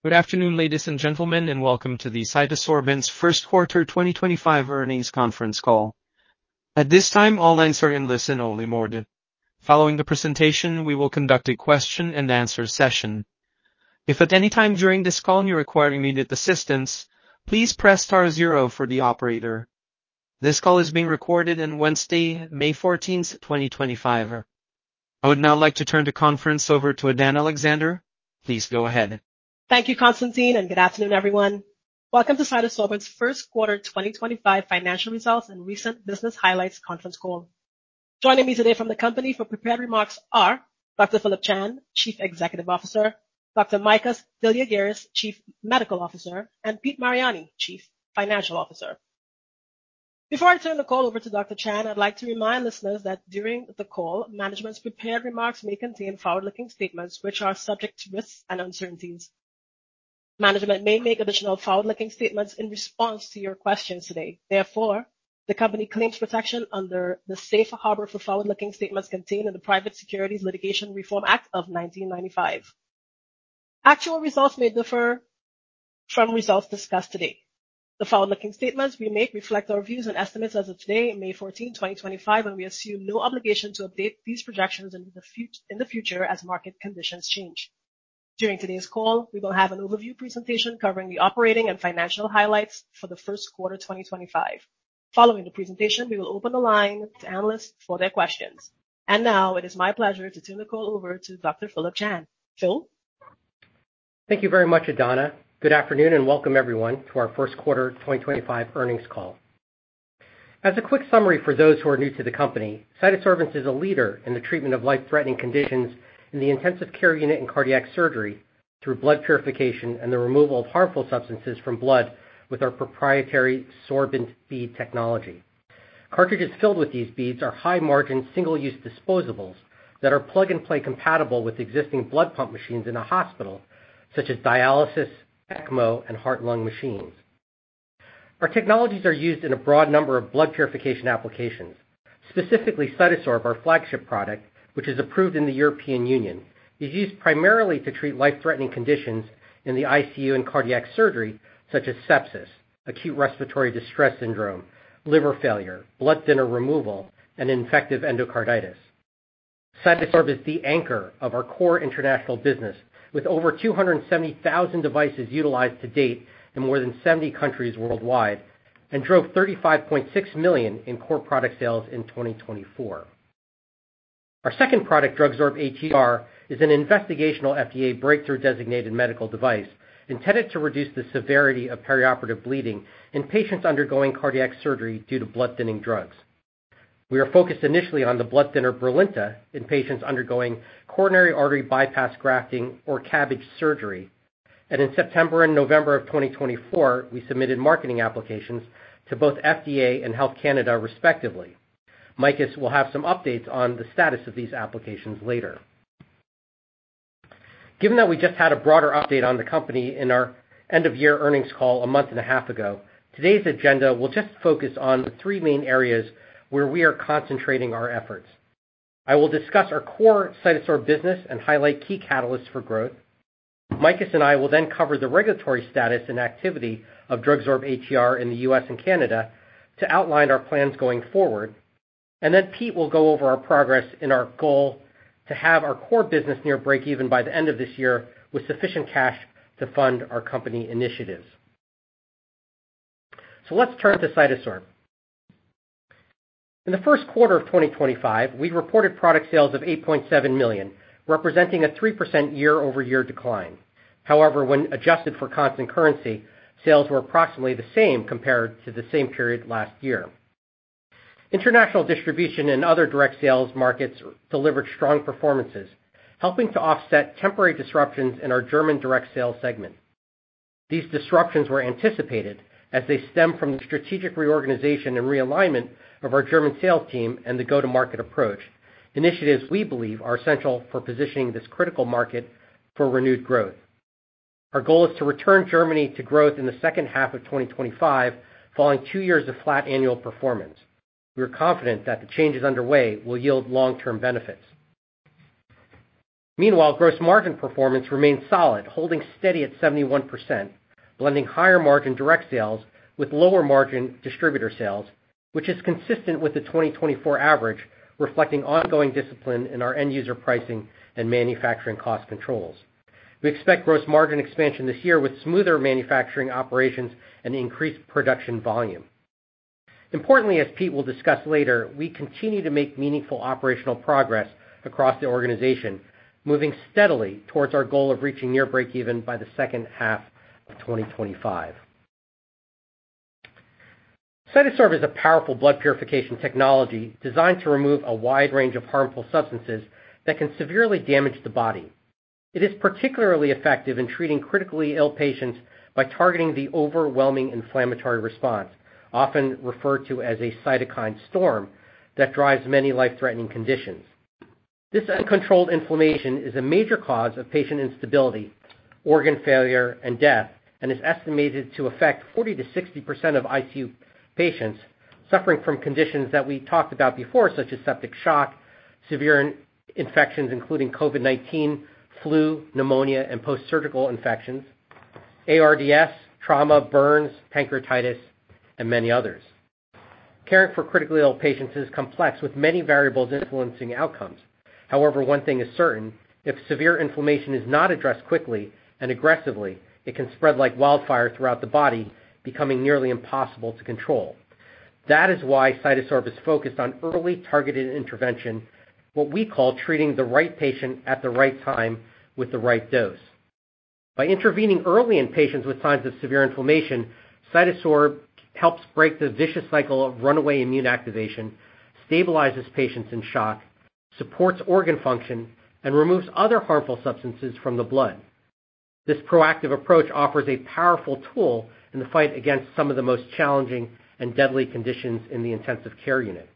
Good afternoon, ladies and gentlemen, and welcome to the CytoSorbents first quarter 2025 earnings conference call. At this time, all lines are in listen-only mode. Following the presentation, we will conduct a question-and-answer session. If at any time during this call you require immediate assistance, please press star zero for the operator. This call is being recorded on Wednesday, May 14th, 2025. I would now like to turn the conference over to Adanna Alexander. Please go ahead. Thank you, Constantine, and good afternoon, everyone. Welcome to CytoSorbents' first quarter 2025 financial results and recent business highlights conference call. Joining me today from the company for prepared remarks are Dr. Phillip Chan, Chief Executive Officer, Dr. Makis Deliargyris, Chief Medical Officer, and Pete Mariani, Chief Financial Officer. Before I turn the call over to Dr. Chan, I'd like to remind listeners that during the call, management's prepared remarks may contain forward-looking statements which are subject to risks and uncertainties. Management may make additional forward-looking statements in response to your questions today. Therefore, the company claims protection under the safe harbor for forward-looking statements contained in the Private Securities Litigation Reform Act of 1995. Actual results may differ from results discussed today. The forward-looking statements we make reflect our views and estimates as of today, May 14, 2025, and we assume no obligation to update these projections in the future as market conditions change. During today's call, we will have an overview presentation covering the operating and financial highlights for the first quarter 2025. Following the presentation, we will open the line to analysts for their questions. And now, it is my pleasure to turn the call over to Dr. Phillip Chan. Phil? Thank you very much, Adanna. Good afternoon and welcome everyone to our first quarter 2025 earnings call. As a quick summary for those who are new to the company, CytoSorbents is a leader in the treatment of life-threatening conditions in the intensive care unit and cardiac surgery through blood purification and the removal of harmful substances from blood with our proprietary sorbent bead technology. Cartridges filled with these beads are high-margin, single-use disposables that are plug-and-play compatible with existing blood pump machines in a hospital, such as dialysis, ECMO, and heart-lung machines. Our technologies are used in a broad number of blood purification applications. Specifically, CytoSorb, our flagship product, which is approved in the European Union, is used primarily to treat life-threatening conditions in the ICU and cardiac surgery, such as sepsis, acute respiratory distress syndrome, liver failure, blood thinner removal, and infective endocarditis. CytoSorb is the anchor of our core international business, with over 270,000 devices utilized to date in more than 70 countries worldwide, and drove $35.6 million in core product sales in 2024. Our second product, DrugSorb-ATR, is an investigational FDA breakthrough designated medical device intended to reduce the severity of perioperative bleeding in patients undergoing cardiac surgery due to blood thinning drugs. We are focused initially on the blood thinner Brilinta in patients undergoing coronary artery bypass grafting or CABG surgery, and in September and November of 2024, we submitted marketing applications to both FDA and Health Canada, respectively. Makis will have some updates on the status of these applications later. Given that we just had a broader update on the company in our end-of-year earnings call a month and a half ago, today's agenda will just focus on the three main areas where we are concentrating our efforts. I will discuss our core CytoSorb business and highlight key catalysts for growth. Makis and I will then cover the regulatory status and activity of DrugSorb-ATR in the U.S. and Canada to outline our plans going forward. And then Pete will go over our progress in our goal to have our core business near break-even by the end of this year with sufficient cash to fund our company initiatives. So let's turn to CytoSorb. In the first quarter of 2025, we reported product sales of $8.7 million, representing a 3% year-over-year decline. However, when adjusted for constant currency, sales were approximately the same compared to the same period last year. International distribution and other direct sales markets delivered strong performances, helping to offset temporary disruptions in our German direct sales segment. These disruptions were anticipated as they stem from the strategic reorganization and realignment of our German sales team and the go-to-market approach, initiatives we believe are essential for positioning this critical market for renewed growth. Our goal is to return Germany to growth in the second half of 2025, following 2 years of flat annual performance. We are confident that the changes underway will yield long-term benefits. Meanwhile, gross margin performance remains solid, holding steady at 71%, blending higher margin direct sales with lower margin distributor sales, which is consistent with the 2024 average, reflecting ongoing discipline in our end user pricing and manufacturing cost controls. We expect gross margin expansion this year with smoother manufacturing operations and increased production volume. Importantly, as Pete will discuss later, we continue to make meaningful operational progress across the organization, moving steadily towards our goal of reaching near breakeven by the second half of 2025. CytoSorb is a powerful blood purification technology designed to remove a wide range of harmful substances that can severely damage the body. It is particularly effective in treating critically ill patients by targeting the overwhelming inflammatory response, often referred to as a cytokine storm, that drives many life-threatening conditions. This uncontrolled inflammation is a major cause of patient instability, organ failure, and death, and is estimated to affect 40 to 60% of ICU patients suffering from conditions that we talked about before, such as septic shock, severe infections including COVID-19, flu, pneumonia, and post-surgical infections, ARDS, trauma, burns, pancreatitis, and many others. Caring for critically ill patients is complex, with many variables influencing outcomes. However, one thing is certain: if severe inflammation is not addressed quickly and aggressively, it can spread like wildfire throughout the body, becoming nearly impossible to control. That is why CytoSorb is focused on early targeted intervention, what we call treating the right patient at the right time with the right dose. By intervening early in patients with signs of severe inflammation, CytoSorb helps break the vicious cycle of runaway immune activation, stabilizes patients in shock, supports organ function, and removes other harmful substances from the blood. This proactive approach offers a powerful tool in the fight against some of the most challenging and deadly conditions in the intensive care unit.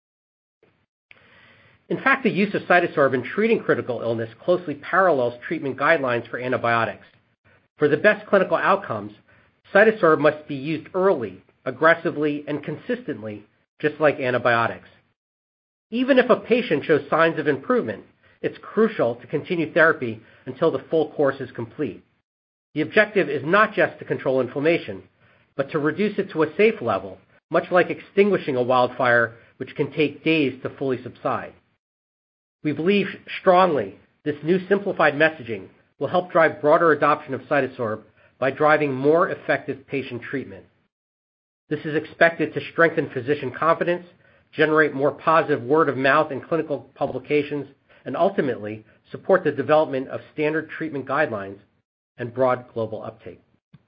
In fact, the use of CytoSorb in treating critical illness closely parallels treatment guidelines for antibiotics. For the best clinical outcomes, CytoSorb must be used early, aggressively, and consistently, just like antibiotics. Even if a patient shows signs of improvement, it's crucial to continue therapy until the full course is complete. The objective is not just to control inflammation, but to reduce it to a safe level, much like extinguishing a wildfire, which can take days to fully subside. We believe strongly this new simplified messaging will help drive broader adoption of CytoSorb by driving more effective patient treatment. This is expected to strengthen physician confidence, generate more positive word of mouth in clinical publications, and ultimately support the development of standard treatment guidelines and broad global uptake.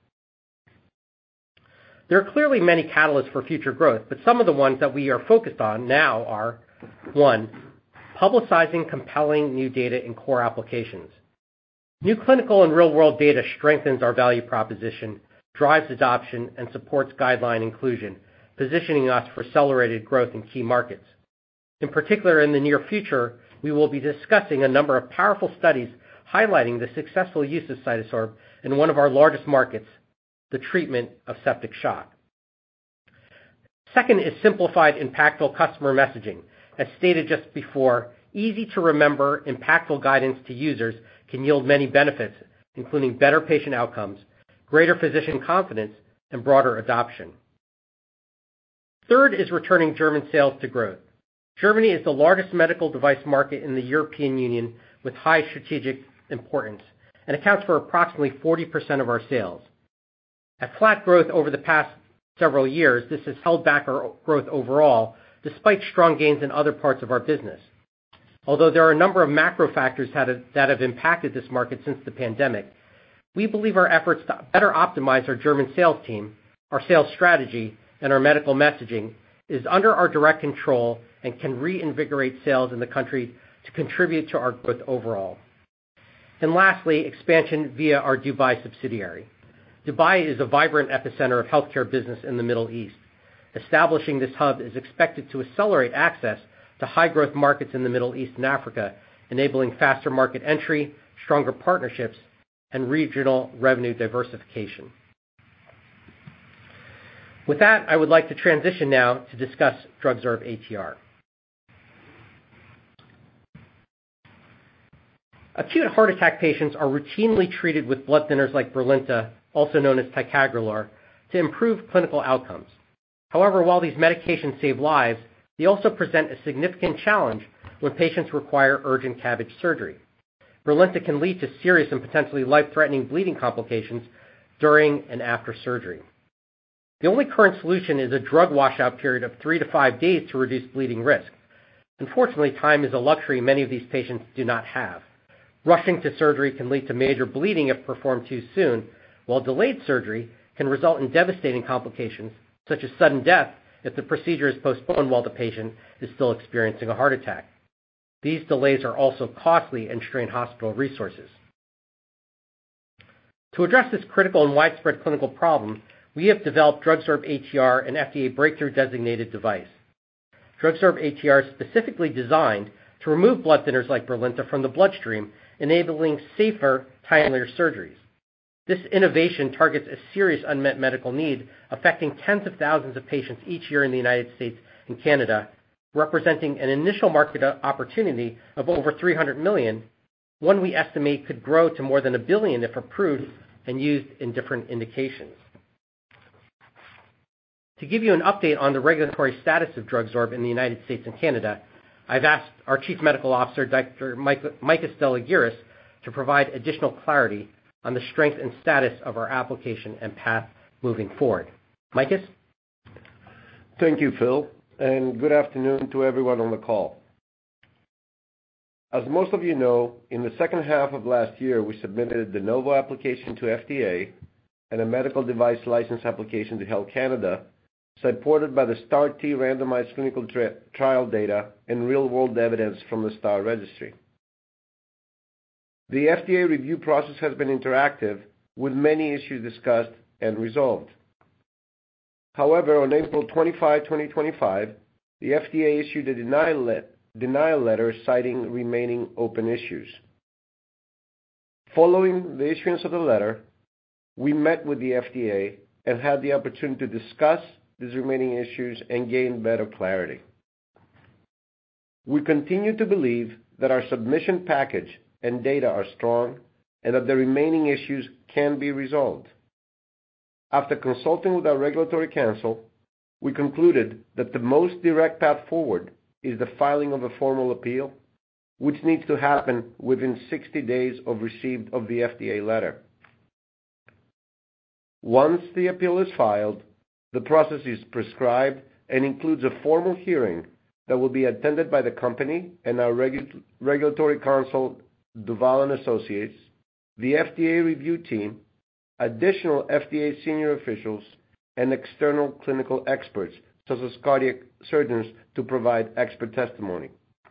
There are clearly many catalysts for future growth, but some of the ones that we are focused on now are: 1, publicizing compelling new data in core applications. New clinical and real-world data strengthens our value proposition, drives adoption, and supports guideline inclusion, positioning us for accelerated growth in key markets. In particular, in the near future, we will be discussing a number of powerful studies highlighting the successful use of CytoSorb in one of our largest markets, the treatment of septic shock. Second is simplified, impactful customer messaging. As stated just before, easy to remember, impactful guidance to users can yield many benefits, including better patient outcomes, greater physician confidence, and broader adoption. Third is returning German sales to growth. Germany is the largest medical device market in the European Union with high strategic importance and accounts for approximately 40% of our sales. At flat growth over the past several years, this has held back our growth overall, despite strong gains in other parts of our business. Although there are a number of macro factors that have impacted this market since the pandemic, we believe our efforts to better optimize our German sales team, our sales strategy, and our medical messaging is under our direct control and can reinvigorate sales in the country to contribute to our growth overall. And lastly, expansion via our Dubai subsidiary. Dubai is a vibrant epicenter of healthcare business in the Middle East. Establishing this hub is expected to accelerate access to high-growth markets in the Middle East and Africa, enabling faster market entry, stronger partnerships, and regional revenue diversification. With that, I would like to transition now to discuss DrugSorb-ATR. Acute heart attack patients are routinely treated with blood thinners like Brilinta, also known as ticagrelor, to improve clinical outcomes. However, while these medications save lives, they also present a significant challenge when patients require urgent CABG surgery. Brilinta can lead to serious and potentially life-threatening bleeding complications during and after surgery. The only current solution is a drug washout period of 3 to 5 days to reduce bleeding risk. Unfortunately, time is a luxury many of these patients do not have. Rushing to surgery can lead to major bleeding if performed too soon, while delayed surgery can result in devastating complications, such as sudden death if the procedure is postponed while the patient is still experiencing a heart attack. These delays are also costly and strain hospital resources. To address this critical and widespread clinical problem, we have developed DrugSorb-ATR, an FDA breakthrough designated device. DrugSorb-ATR is specifically designed to remove blood thinners like Brilinta from the bloodstream, enabling safer, timelier surgeries. This innovation targets a serious unmet medical need affecting tens of thousands of patients each year in the United States and Canada, representing an initial market opportunity of over $300 million, one we estimate could grow to more than $1 billion if approved and used in different indications. To give you an update on the regulatory status of DrugSorb in the United States and Canada, I've asked our Chief Medical Officer, Dr. Makis Deliargyris, to provide additional clarity on the strength and status of our application and path moving forward. Makis? Thank you, Phil, and good afternoon to everyone on the call. As most of you know, in the second half of last year, we submitted a de novo application to FDA and a medical device license application to Health Canada, supported by the STAR-T randomized clinical trial data and real-world evidence from the STAR registry. The FDA review process has been interactive, with many issues discussed and resolved. However, on April 25, 2025, the FDA issued a denial letter citing remaining open issues. Following the issuance of the letter, we met with the FDA and had the opportunity to discuss these remaining issues and gain better clarity. We continue to believe that our submission package and data are strong and that the remaining issues can be resolved. After consulting with our regulatory counsel, we concluded that the most direct path forward is the filing of a formal appeal, which needs to happen within 60 days of receipt of the FDA letter. Once the appeal is filed, the process is prescribed and includes a formal hearing that will be attended by the company and our regulatory counsel, Duval & Associates, the FDA review team, additional FDA senior officials, and external clinical experts, such as cardiac surgeons, to provide expert testimony.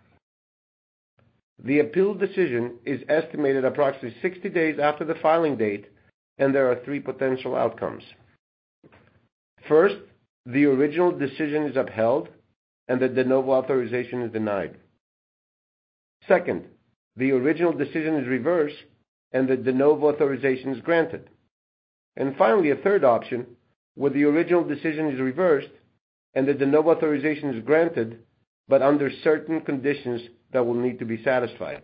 The appeal decision is estimated approximately 60 days after the filing date, and there are 3 potential outcomes. First, the original decision is upheld and the de novo authorization is denied. Second, the original decision is reversed and the de novo authorization is granted. And finally, a third option, where the original decision is reversed and the de novo authorization is granted, but under certain conditions that will need to be satisfied.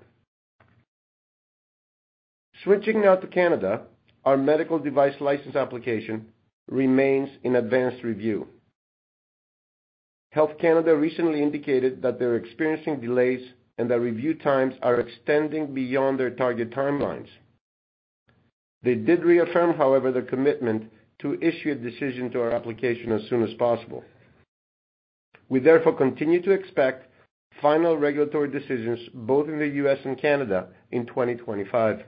Switching now to Canada, our medical device license application remains in advanced review. Health Canada recently indicated that they're experiencing delays and that review times are extending beyond their target timelines. They did reaffirm, however, their commitment to issue a decision to our application as soon as possible. We therefore continue to expect final regulatory decisions both in the U.S. and Canada in 2025.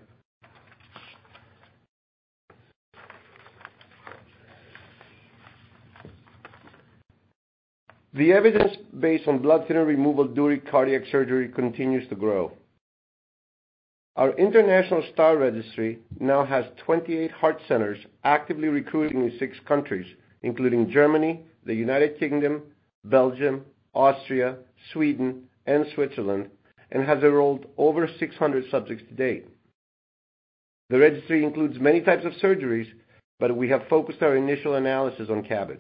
The evidence based on blood thinner removal during cardiac surgery continues to grow. Our international STAR registry now has 28 heart centers actively recruiting in 6 countries, including Germany, the United Kingdom, Belgium, Austria, Sweden, and Switzerland, and has enrolled over 600 subjects to date. The registry includes many types of surgeries, but we have focused our initial analysis on CABG.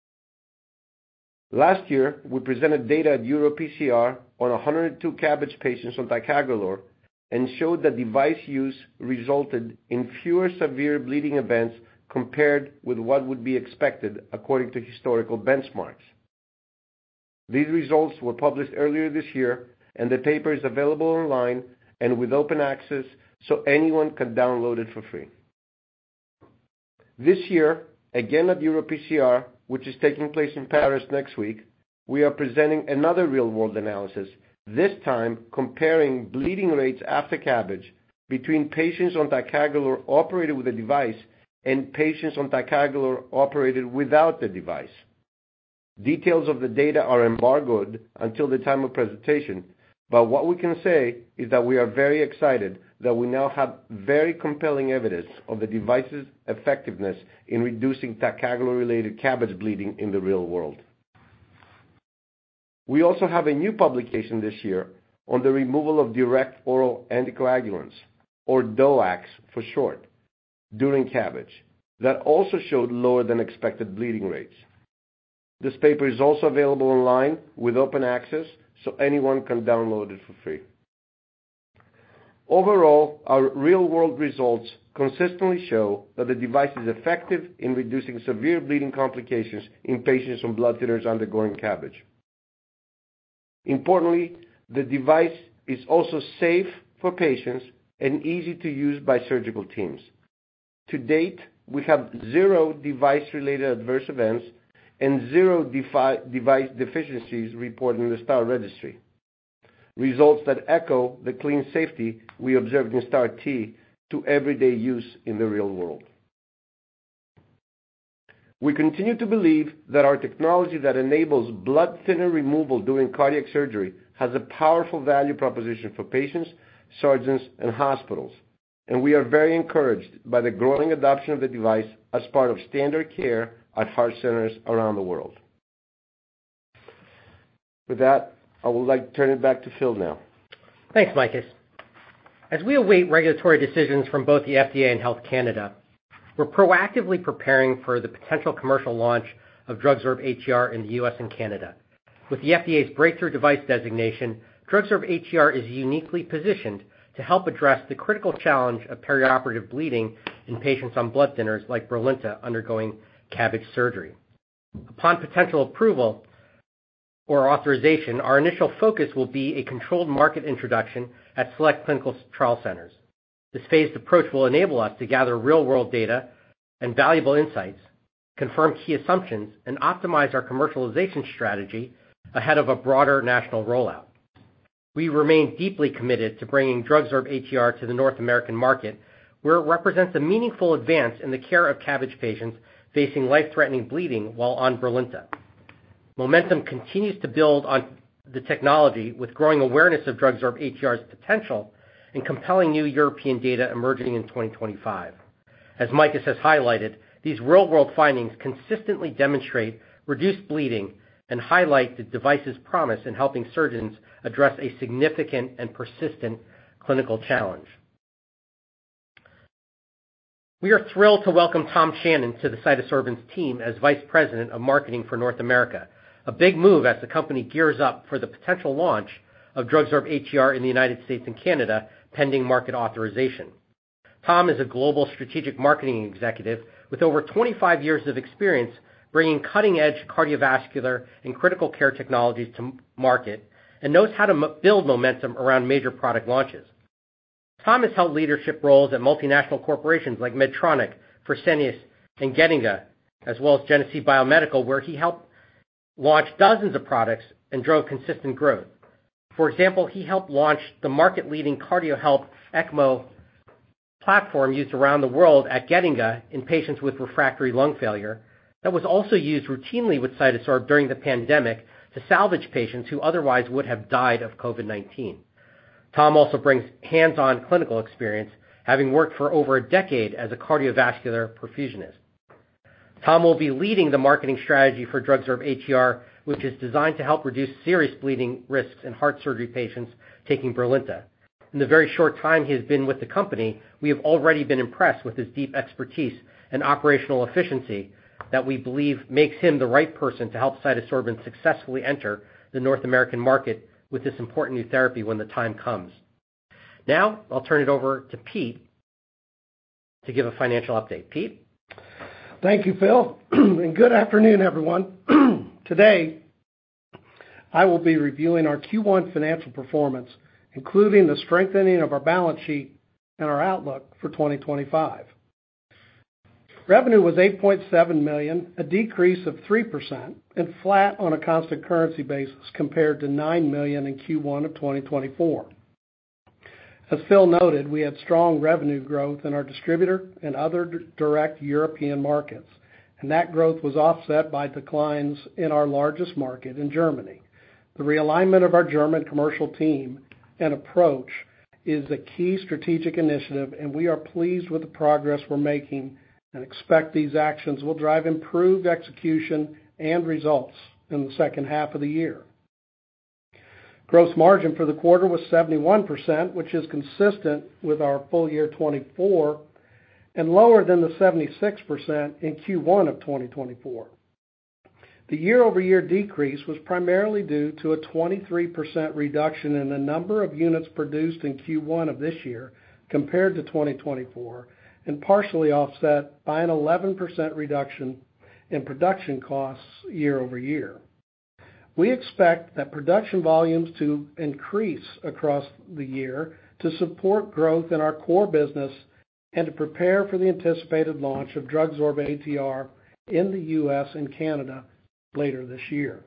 Last year, we presented data at EuroPCR on 102 CABG patients on ticagrelor and showed that device use resulted in fewer severe bleeding events compared with what would be expected according to historical benchmarks. These results were published earlier this year, and the paper is available online and with open access so anyone can download it for free. This year, again at EuroPCR, which is taking place in Paris next week, we are presenting another real-world analysis, this time comparing bleeding rates after CABG between patients on ticagrelor operated with a device and patients on ticagrelor operated without the device. Details of the data are embargoed until the time of presentation, but what we can say is that we are very excited that we now have very compelling evidence of the device's effectiveness in reducing ticagrelor-related CABG bleeding in the real world. We also have a new publication this year on the removal of direct oral anticoagulants, or DOACs for short, during CABG, that also showed lower than expected bleeding rates. This paper is also available online with open access, so anyone can download it for free. Overall, our real-world results consistently show that the device is effective in reducing severe bleeding complications in patients on blood thinners undergoing CABG. Importantly, the device is also safe for patients and easy to use by surgical teams. To date, we have 0 device-related adverse events and 0 device deficiencies reported in the STAR registry, results that echo the clean safety we observed in STAR-T to everyday use in the real world. We continue to believe that our technology that enables blood thinner removal during cardiac surgery has a powerful value proposition for patients, surgeons, and hospitals, and we are very encouraged by the growing adoption of the device as part of standard care at heart centers around the world. With that, I would like to turn it back to Phil now. Thanks, Makis. As we await regulatory decisions from both the FDA and Health Canada, we're proactively preparing for the potential commercial launch of DrugSorb-ATR in the U.S. and Canada. With the FDA's breakthrough device designation, DrugSorb-ATR is uniquely positioned to help address the critical challenge of perioperative bleeding in patients on blood thinners like Brilinta undergoing CABG surgery. Upon potential approval or authorization, our initial focus will be a controlled market introduction at select clinical trial centers. This phased approach will enable us to gather real-world data and valuable insights, confirm key assumptions, and optimize our commercialization strategy ahead of a broader national rollout. We remain deeply committed to bringing DrugSorb-ATR to the North American market, where it represents a meaningful advance in the care of CABG patients facing life-threatening bleeding while on Brilinta. Momentum continues to build on the technology with growing awareness of DrugSorb-ATR's potential and compelling new European data emerging in 2025. As Makis has highlighted, these real-world findings consistently demonstrate reduced bleeding and highlight the device's promise in helping surgeons address a significant and persistent clinical challenge. We are thrilled to welcome Tom Shannon to the CytoSorbents team as Vice President of Marketing for North America, a big move as the company gears up for the potential launch of DrugSorb-ATR in the United States and Canada, pending market authorization. Tom is a global strategic marketing executive with over 25 years of experience bringing cutting-edge cardiovascular and critical care technologies to market and knows how to build momentum around major product launches. Tom has held leadership roles at multinational corporations like Medtronic, Fresenius, and Getinge, as well as Genesee Biomedical, where he helped launch dozens of products and drove consistent growth. For example, he helped launch the market-leading CardioHelp ECMO platform used around the world at Getinge in patients with refractory lung failure that was also used routinely with CytoSorb during the pandemic to salvage patients who otherwise would have died of COVID-19. Tom also brings hands-on clinical experience, having worked for over a decade as a cardiovascular perfusionist. Tom will be leading the marketing strategy for DrugSorb-ATR, which is designed to help reduce serious bleeding risks in heart surgery patients taking Brilinta. In the very short time he has been with the company, we have already been impressed with his deep expertise and operational efficiency that we believe makes him the right person to help CytoSorbents successfully enter the North American market with this important new therapy when the time comes. Now, I'll turn it over to Pete to give a financial update. Pete? Thank you, Phil, and good afternoon, everyone. Today, I will be reviewing our Q1 financial performance, including the strengthening of our balance sheet and our outlook for 2025. Revenue was $8.7 million, a decrease of 3%, and flat on a constant currency basis compared to $9 million in Q1 of 2024. As Phil noted, we had strong revenue growth in our distributor and other direct European markets, and that growth was offset by declines in our largest market in Germany. The realignment of our German commercial team and approach is a key strategic initiative, and we are pleased with the progress we're making and expect these actions will drive improved execution and results in the second half of the year. Gross margin for the quarter was 71%, which is consistent with our full year 2024 and lower than the 76% in Q1 of 2024. The year-over-year decrease was primarily due to a 23% reduction in the number of units produced in Q1 of this year compared to 2024, and partially offset by an 11% reduction in production costs year-over-year. We expect that production volumes to increase across the year to support growth in our core business and to prepare for the anticipated launch of DrugSorb-ATR in the U.S. and Canada later this year.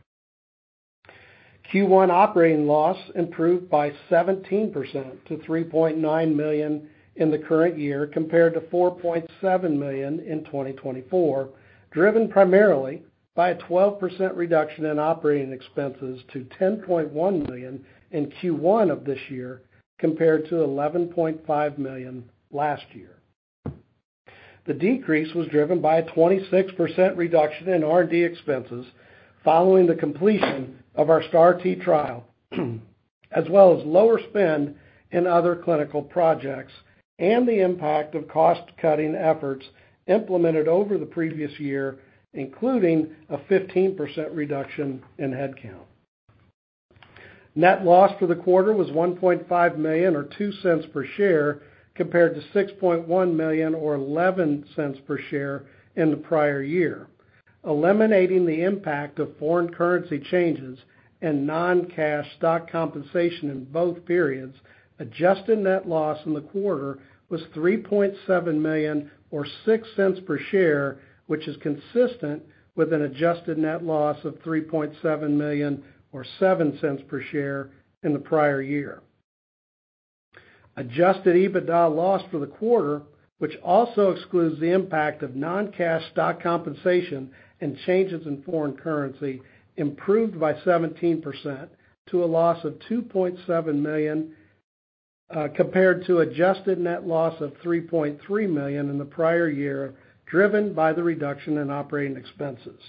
Q1 operating loss improved by 17% to $3.9 million in the current year compared to $4.7 million in 2024, driven primarily by a 12% reduction in operating expenses to $10.1 million in Q1 of this year compared to $11.5 million last year. The decrease was driven by a 26% reduction in R&D expenses following the completion of our STAR-T trial, as well as lower spend in other clinical projects and the impact of cost-cutting efforts implemented over the previous year, including a 15% reduction in headcount. Net loss for the quarter was $1.5 million or 2 cents per share compared to $6.1 million or 11 cents per share in the prior year. Eliminating the impact of foreign currency changes and non-cash stock compensation in both periods, adjusted net loss in the quarter was $3.7 million or 6 cents per share, which is consistent with an adjusted net loss of $3.7 million or 7 cents per share in the prior year. Adjusted EBITDA loss for the quarter, which also excludes the impact of non-cash stock compensation and changes in foreign currency, improved by 17% to a loss of $2.7 million compared to adjusted net loss of $3.3 million in the prior year, driven by the reduction in operating expenses.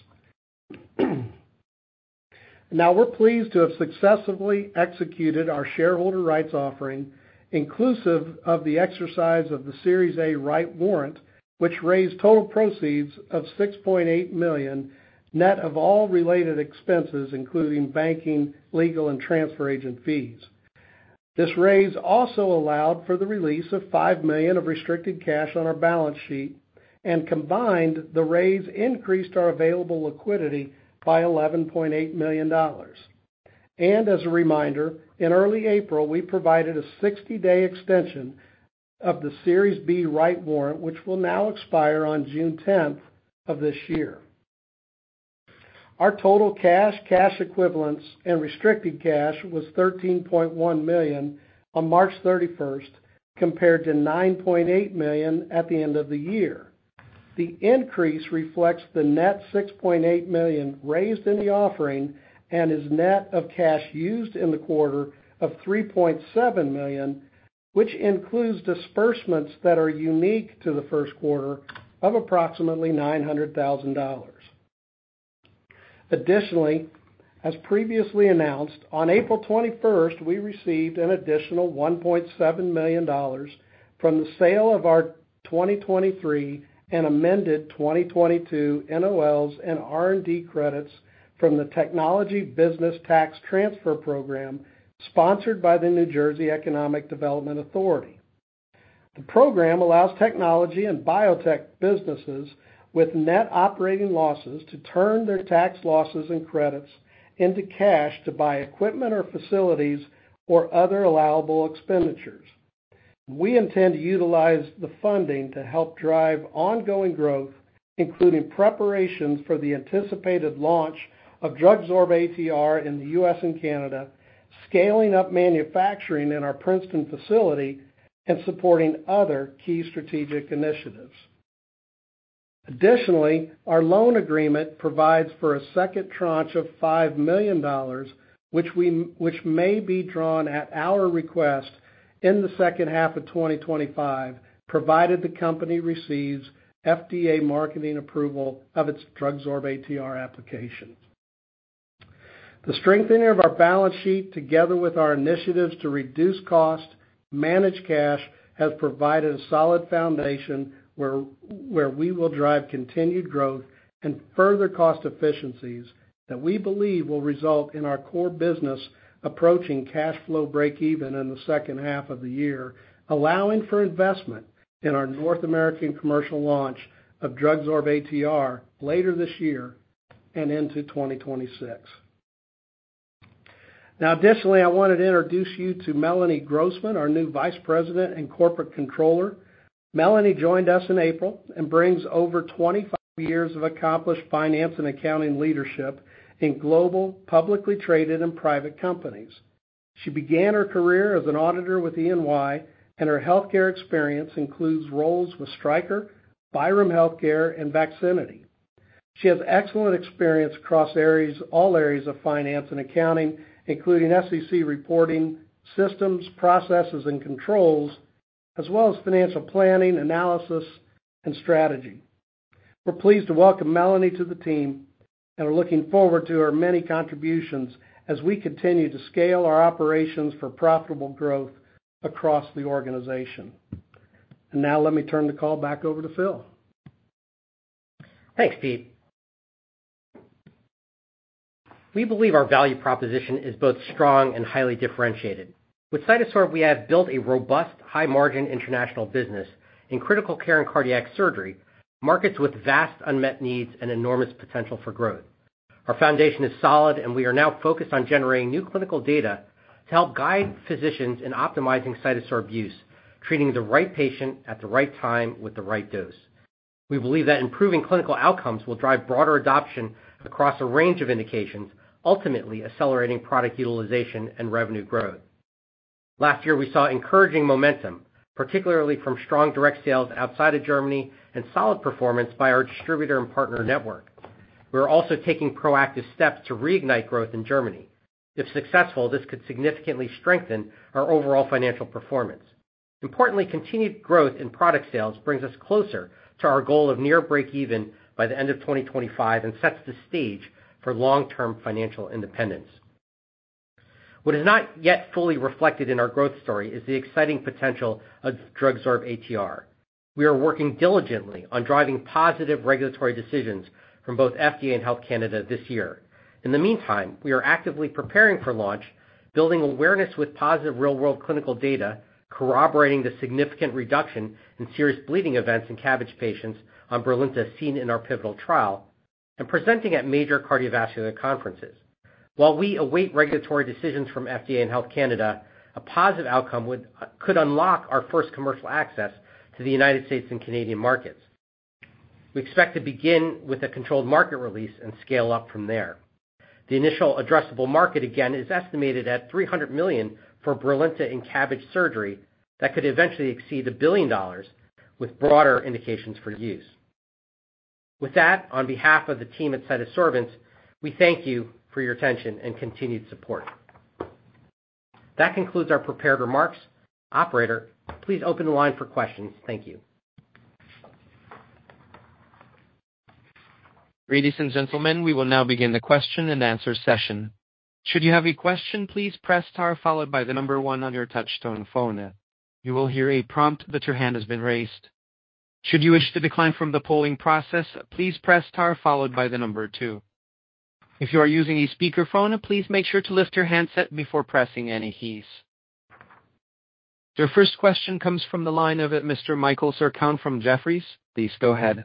Now, we're pleased to have successfully executed our shareholder rights offering, inclusive of the exercise of the Series A right warrant, which raised total proceeds of $6.8 million, net of all related expenses, including banking, legal, and transfer agent fees. This raise also allowed for the release of $5 million of restricted cash on our balance sheet, and combined, the raise increased our available liquidity by $11.8 million. And as a reminder, in early April, we provided a 60-day extension of the Series B right warrant, which will now expire on June 10th of this year. Our total cash, cash equivalents, and restricted cash was $13.1 million on March 31st compared to $9.8 million at the end of the year. The increase reflects the net $6.8 million raised in the offering and is net of cash used in the quarter of $3.7 million, which includes disbursements that are unique to the first quarter of approximately $900,000. Additionally, as previously announced, on April 21st, we received an additional $1.7 million from the sale of our 2023 and amended 2022 NOLs and R&D credits from the Technology Business Tax Transfer Program sponsored by the New Jersey Economic Development Authority. The program allows technology and biotech businesses with net operating losses to turn their tax losses and credits into cash to buy equipment or facilities or other allowable expenditures. We intend to utilize the funding to help drive ongoing growth, including preparations for the anticipated launch of DrugSorb-ATR in the U.S. and Canada, scaling up manufacturing in our Princeton facility, and supporting other key strategic initiatives. Additionally, our loan agreement provides for a second tranche of $5 million, which may be drawn at our request in the second half of 2025, provided the company receives FDA marketing approval of its DrugSorb-ATR application. The strengthening of our balance sheet, together with our initiatives to reduce cost, manage cash, has provided a solid foundation where we will drive continued growth and further cost efficiencies that we believe will result in our core business approaching cash flow break-even in the second half of the year, allowing for investment in our North American commercial launch of DrugSorb-ATR later this year and into 2026. Now, additionally, I wanted to introduce you to Melanie Grossman, our new Vice President and Corporate Controller. Melanie joined us in April and brings over 25 years of accomplished finance and accounting leadership in global, publicly traded, and private companies. She began her career as an auditor with E&Y, and her healthcare experience includes roles with Stryker, Byram Healthcare, and Vaccinity. She has excellent experience across all areas of finance and accounting, including SEC reporting, systems, processes, and controls, as well as financial planning, analysis, and strategy. We're pleased to welcome Melanie to the team and are looking forward to her many contributions as we continue to scale our operations for profitable growth across the organization. And now let me turn the call back over to Phil. Thanks, Pete. We believe our value proposition is both strong and highly differentiated. With CytoSorb, we have built a robust, high-margin international business in critical care and cardiac surgery, markets with vast unmet needs and enormous potential for growth. Our foundation is solid, and we are now focused on generating new clinical data to help guide physicians in optimizing CytoSorb use, treating the right patient at the right time with the right dose. We believe that improving clinical outcomes will drive broader adoption across a range of indications, ultimately accelerating product utilization and revenue growth. Last year, we saw encouraging momentum, particularly from strong direct sales outside of Germany and solid performance by our distributor and partner network. We are also taking proactive steps to reignite growth in Germany. If successful, this could significantly strengthen our overall financial performance. Importantly, continued growth in product sales brings us closer to our goal of near break-even by the end of 2025 and sets the stage for long-term financial independence. What is not yet fully reflected in our growth story is the exciting potential of DrugSorb-ATR. We are working diligently on driving positive regulatory decisions from both FDA and Health Canada this year. In the meantime, we are actively preparing for launch, building awareness with positive real-world clinical data, corroborating the significant reduction in serious bleeding events in CABG patients on Brilinta seen in our pivotal trial, and presenting at major cardiovascular conferences. While we await regulatory decisions from FDA and Health Canada, a positive outcome could unlock our first commercial access to the United States and Canadian markets. We expect to begin with a controlled market release and scale up from there. The initial addressable market, again, is estimated at $300 million for Brilinta in CABG surgery that could eventually exceed $1 billion with broader indications for use. With that, on behalf of the team at CytoSorbents, we thank you for your attention and continued support. That concludes our prepared remarks. Operator, please open the line for questions. Thank you. Ladies and gentlemen, we will now begin the question and answer session. Should you have a question, please press star followed by the number 1 on your touch-tone phone. You will hear a prompt that your hand has been raised. Should you wish to decline from the polling process, please press star followed by the number 2. If you are using a speakerphone, please make sure to lift your handset before pressing any keys. Your first question comes from the line of Mr. Michael Sarcone from Jefferies. Please go ahead.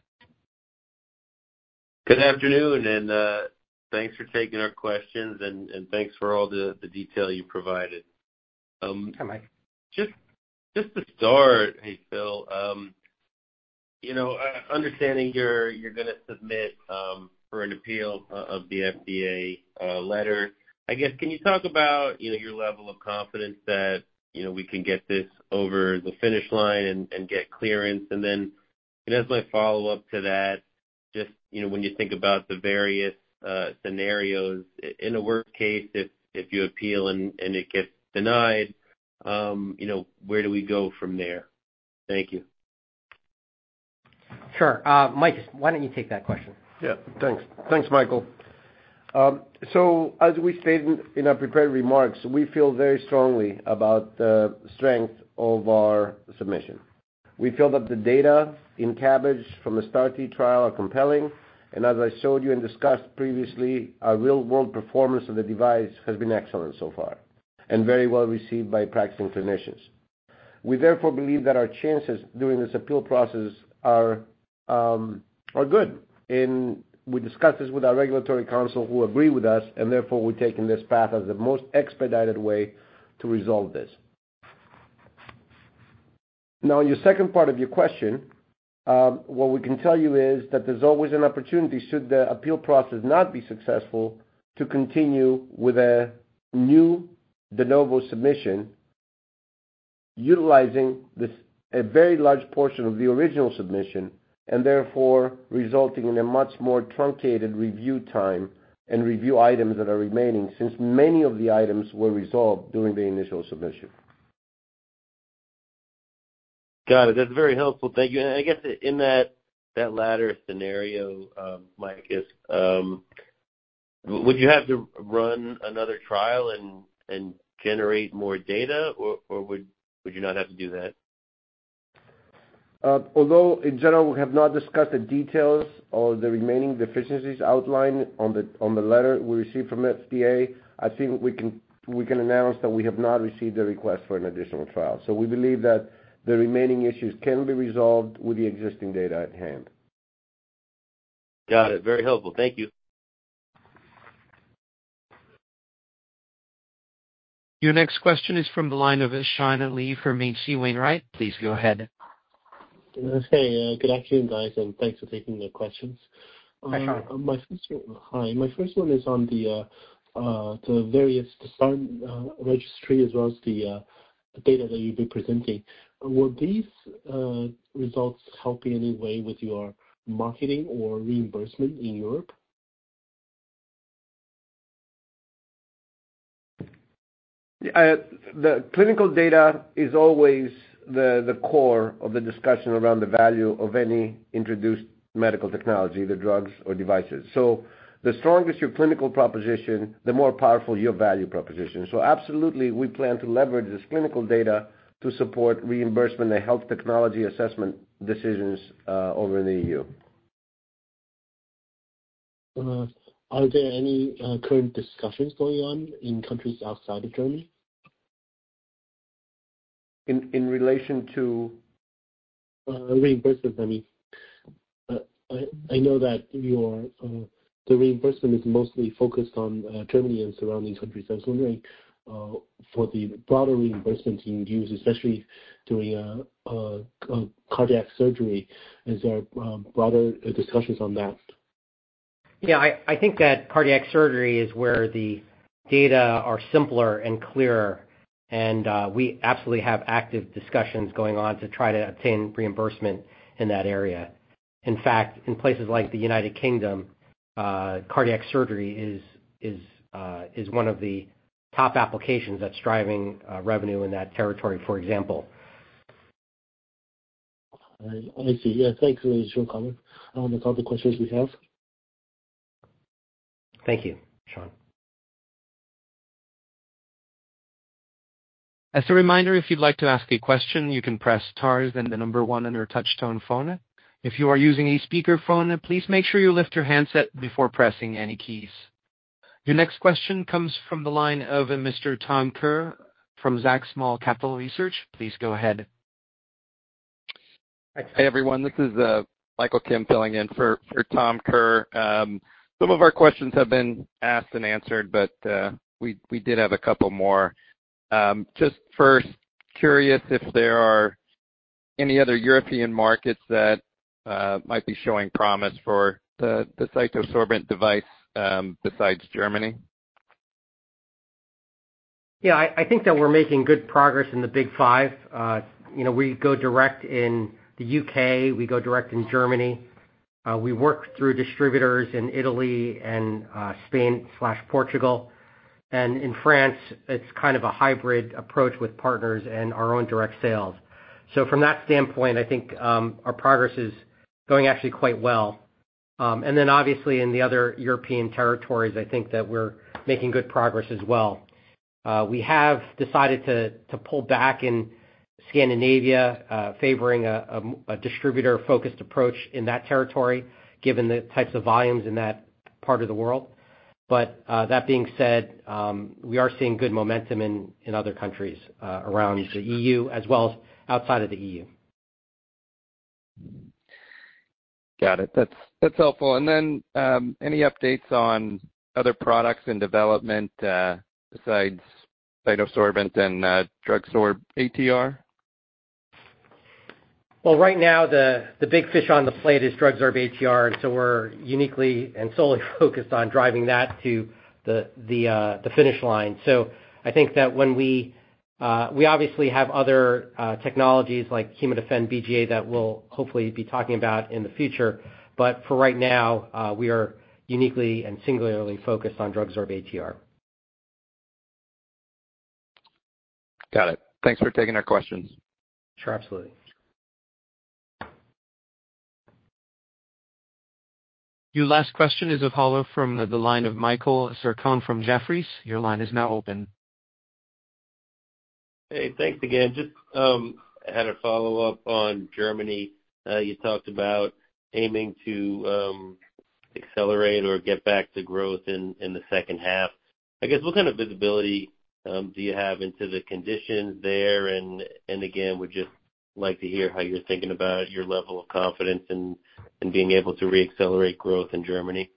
Good afternoon, and thanks for taking our questions, and thanks for all the detail you provided. Hi, Mike. Just to start, hey, Phil, understanding you're going to submit for an appeal of the FDA letter, I guess, can you talk about, your level of confidence that, we can get this over the finish line and get clearance? And then, as my follow-up to that, just, when you think about the various scenarios, in a worst case, if you appeal and it gets denied, where do we go from there? Thank you. Sure. Mike, why don't you take that question? Yeah, thanks. Thanks, Michael. So as we stated in our prepared remarks, we feel very strongly about the strength of our submission. We feel that the data in CABBAGE from the STAR-T trial are compelling, and as I showed you and discussed previously, our real-world performance of the device has been excellent so far and very well received by practicing clinicians. We therefore believe that our chances during this appeal process are good. And we discussed this with our regulatory counsel who agree with us, and therefore we're taking this path as the most expedited way to resolve this. Now, in your second part of your question, what we can tell you is that there's always an opportunity, should the appeal process not be successful, to continue with a new de novo submission utilizing a very large portion of the original submission, and therefore resulting in a much more truncated review time and review items that are remaining, since many of the items were resolved during the initial submission. Got it. That's very helpful. Thank you. And I guess in that latter scenario, Mike, would you have to run another trial and generate more data, or would you not have to do that? Although in general we have not discussed the details of the remaining deficiencies outlined on the letter we received from FDA, I think we can announce that we have not received a request for an additional trial. So we believe that the remaining issues can be resolved with the existing data at hand. Got it. Very helpful. Thank you. Your next question is from the line of Sean Lee from H.C. Wainwright. Please go ahead. Hey, good afternoon, guys, and thanks for taking the questions. Hi, Sean. My first one is on the various STAR registry as well as the data that you'll be presenting. Will these results help in any way with your marketing or reimbursement in Europe? The clinical data is always the core of the discussion around the value of any introduced medical technology, either drugs or devices. So the strongest your clinical proposition, the more powerful your value proposition. So absolutely, we plan to leverage this clinical data to support reimbursement and health technology assessment decisions over in the EU. Are there any current discussions going on in countries outside of Germany? In relation to reimbursement, I mean, I know that the reimbursement is mostly focused on Germany and surrounding countries. I was wondering for the broader reimbursement being used, especially during cardiac surgery, is there broader discussions on that? Yeah, I think that cardiac surgery is where the data are simpler and clearer, and we absolutely have active discussions going on to try to obtain reimbursement in that area. In fact, in places like the United Kingdom, cardiac surgery is one of the top applications that's driving revenue in that territory, for example. I see. Yeah, thanks for the additional comment. That's all the questions we have. Thank you, Sean. As a reminder, if you'd like to ask a question, you can press stars and the number 1 on your touch-tone phone. If you are using a speakerphone, please make sure you lift your handset before pressing any keys. Your next question comes from the line of Mr. Tom Kerr from Zacks Small Cap Research. Please go ahead. Hey, everyone. This is Michael Kim filling in for Tom Kerr. Some of our questions have been asked and answered, but we did have a couple more. Just first, curious if there are any other European markets that might be showing promise for the CytoSorbents device besides Germany. Yeah, I think that we're making good progress in the Big Five. We go direct in the UK, we go direct in Germany. We work through distributors in Italy and Spain/Portugal. And in France, it's kind of a hybrid approach with partners and our own direct sales. So from that standpoint, I think our progress is going actually quite well. And then obviously in the other European territories, I think that we're making good progress as well. We have decided to pull back in Scandinavia, favoring a distributor-focused approach in that territory, given the types of volumes in that part of the world. But that being said, we are seeing good momentum in other countries around the EU as well as outside of the EU. Got it. That's helpful. And then any updates on other products in development besides CytoSorbents and DrugSorb ATR? Well, right now the big fish on the plate is DrugSorb ATR, and so we're uniquely and solely focused on driving that to the finish line. So I think that when we obviously have other technologies like HemoDefend BGA that we'll hopefully be talking about in the future, but for right now we are uniquely and singularly focused on DrugSorb ATR. Got it. Thanks for taking our questions. Sure, absolutely. Your last question is a follow from the line of Michael Sarcone from Jefferies. Your line is now open. Hey, thanks again. Just had a follow-up on Germany. You talked about aiming to accelerate or get back to growth in the second half. I guess what kind of visibility do you have into the conditions there? And again, would just like to hear how you're thinking about your level of confidence in being able to reaccelerate growth in Germany.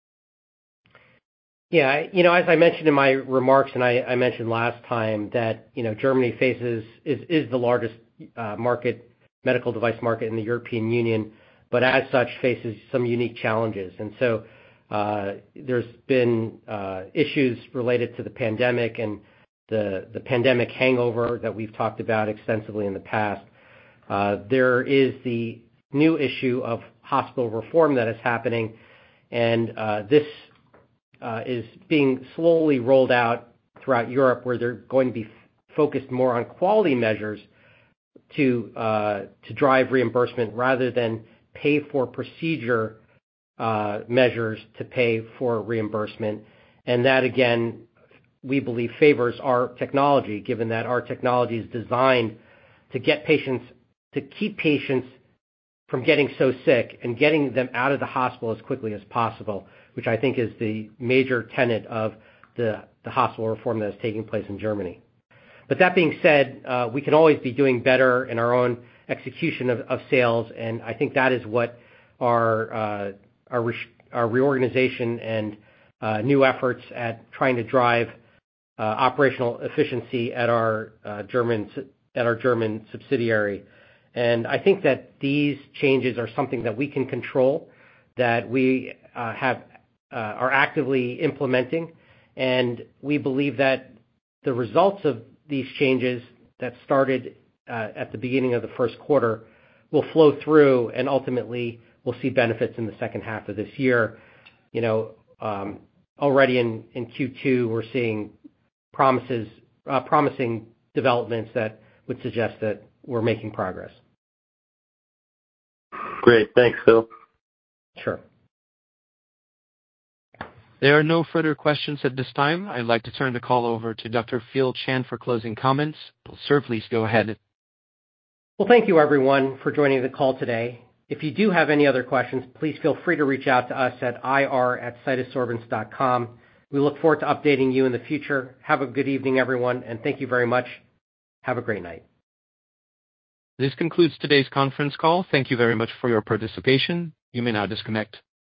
Yeah, as I mentioned in my remarks, and I mentioned last time that Germany is the largest medical device market in the European Union, but as such faces some unique challenges. And so there's been issues related to the pandemic and the pandemic hangover that we've talked about extensively in the past. There is the new issue of hospital reform that is happening, and this is being slowly rolled out throughout Europe, where they're going to be focused more on quality measures to drive reimbursement rather than pay for procedure measures to pay for reimbursement. And that, again, we believe favors our technology, given that our technology is designed to keep patients from getting so sick and getting them out of the hospital as quickly as possible, which I think is the major tenet of the hospital reform that is taking place in Germany. But that being said, we can always be doing better in our own execution of sales, and I think that is what our reorganization and new efforts at trying to drive operational efficiency at our German subsidiary. And I think that these changes are something that we can control, that we are actively implementing, and we believe that the results of these changes that started at the beginning of the first quarter will flow through, and ultimately we'll see benefits in the second half of this year. Already in Q2, we're seeing promising developments that would suggest that we're making progress. Great. Thanks, Phil. Sure. There are no further questions at this time. I'd like to turn the call over to Dr. Phil Chan for closing comments. Sir, please go ahead. Well, thank you, everyone, for joining the call today. If you do have any other questions, please feel free to reach out to us at ir@cytosorbents.com. We look forward to updating you in the future. Have a good evening, everyone, and thank you very much. Have a great night. This concludes today's conference call. Thank you very much for your participation. You may now disconnect.